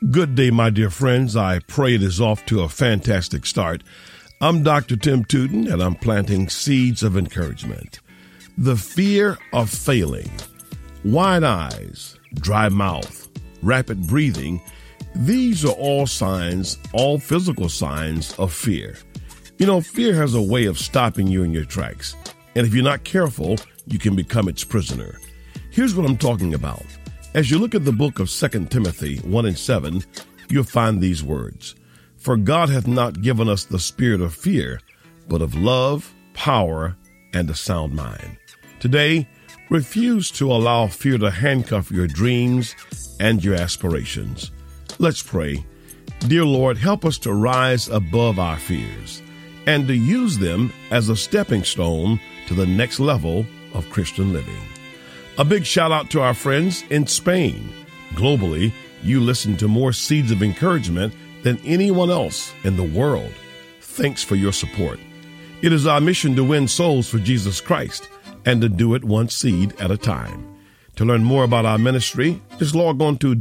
Good day, my dear friends. I pray it is off to a fantastic start. I'm Dr. Tim Tootin, and I'm planting seeds of encouragement. The fear of failing, wide eyes, dry mouth, rapid breathing, these are all signs, all physical signs of fear. You know, fear has a way of stopping you in your tracks, and if you're not careful, you can become its prisoner. Here's what I'm talking about. As you look at the book of 2 Timothy 1:7, you'll find these words. For God hath not given us the spirit of fear, but of love, power, and a sound mind. Today, refuse to allow fear to handcuff your dreams and your aspirations. Let's pray. Dear Lord, help us to rise above our fears and to use them as a stepping stone to the next level of Christian living. A big shout out to our friends in Spain. Globally, you listen to more seeds of encouragement than anyone else in the world. Thanks for your support. It is our mission to win souls for Jesus Christ and to do it one seed at a time. To learn more about our ministry, just log on to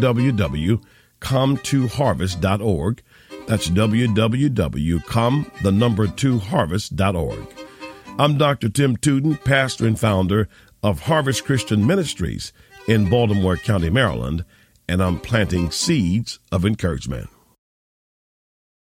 www.come2harvest.org. That's www.come2harvest.org. I'm Dr. Tim Tootin, pastor and founder of Harvest Christian Ministries in Baltimore County, Maryland, and I'm planting seeds of encouragement.